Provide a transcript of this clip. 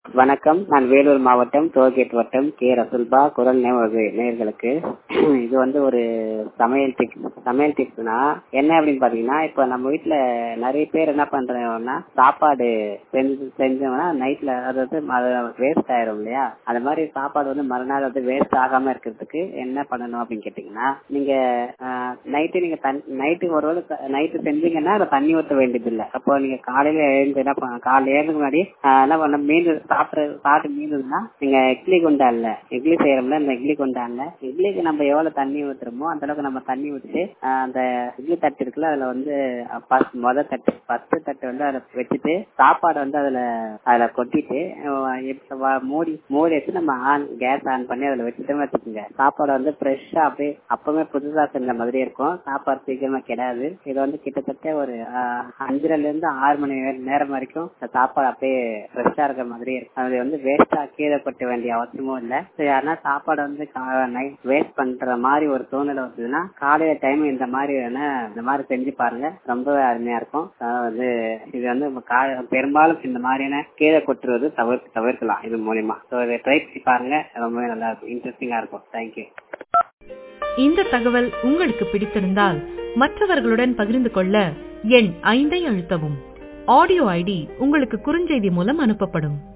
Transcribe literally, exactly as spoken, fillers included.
வணக்கம். நான் வேலூர் மாவட்டம் டோல்கேட் வட்டம் கே ரசுல்பா. குரல் நேயர்களுக்கு இது வந்து ஒரு சமையல் டிப்ஸ் சமையல் டிப்ஸ்னா என்ன அப்படின்னு பாத்தீங்கன்னா, இப்ப நம்ம வீட்டுல நிறைய பேர் என்ன பண்றோம்னா, சாப்பாடு செஞ்சு செஞ்சோம்னா நைட்ல அது வந்து வேஸ்ட் ஆயிரும் இல்லையா? அந்த மாதிரி சாப்பாடு வந்து மறுநாள் வந்து வேஸ்ட் ஆகாம இருக்கிறதுக்கு என்ன பண்ணணும் அப்படின்னு கேட்டீங்கன்னா, நீங்க நைட்டு நீங்க நைட்டு ஒருவேளை நைட்டு செஞ்சீங்கன்னா அதை தண்ணி ஊற்ற வேண்டியது இல்லை. அப்போ நீங்க காலையில எழுந்து என்ன பண்ண காலையில எழுந்துக்கு முன்னாடி என்ன பண்ண மீன் சாப்பிட்டு சாப்பிட்டு மீதுன்னா நீங்க இட்லி குண்டான்ல இட்லி செய்யறோம்ல, இந்த இட்லி குண்டான்ல இட்லிக்கு நம்ம எவ்வளவு தண்ணி ஊத்துறோமோ அந்த அளவுக்கு நம்ம தண்ணி ஊற்றிட்டு அந்த இட்லி தட்டு இருக்குல்ல, அதுல வந்து முத தட்டு பத்து தட்டு வந்து அதுல வச்சுட்டு சாப்பாடு வந்து அதுல அதுல கொட்டிட்டு மூடி மூடி வச்சு நம்ம ஆன் கேஸ் ஆன் பண்ணி அதுல வச்சுட்டோம்னு வச்சுக்கோங்க. சாப்பாடு வந்து ஃப்ரெஷ்ஷா அப்படியே அப்பவே புதுசா செஞ்ச மாதிரி இருக்கும். சாப்பாடு சீக்கிரமா கிடையாது. இது வந்து கிட்டத்தட்ட ஒரு அஞ்சரை இருந்து ஆறு மணி நேரம் வரைக்கும் சாப்பாடு அப்படியே ஃப்ரெஷ்ஷா இருக்கிற மாதிரி இருக்கும். அது வந்து வேஸ்டா கீழே கொட்ட வேண்டிய அவசியமும் இல்லை. யாருன்னா சாப்பாடு வந்து நைட் வேஸ்ட் பண்ற மாதிரி ஒரு சூழ்நிலை வந்ததுன்னா காலையில டைம் இந்த மாதிரி இந்த மாதிரி செஞ்சு பாருங்க, ரொம்பவே அருமையா இருக்கும். வந்து இது வந்து பெரும்பாலும் இந்த மாதிரியான கீழே கொட்டுறது தவிர்த்து தவிர்க்கலாம் இது மூலியமா. இதை ட்ரை பண்ணி பாருங்க, ரொம்பவே நல்லா இருக்கும், இன்ட்ரெஸ்டிங்கா இருக்கும். தேங்க்யூ. இந்த தகவல் உங்களுக்கு பிடித்திருந்தால் மற்றவர்களுடன் பகிர்ந்து கொள்ள எண் ஐந்தை அழுத்தவும். ஆடியோ ஐடி உங்களுக்கு குறுஞ்செய்தி மூலம் அனுப்பப்படும்.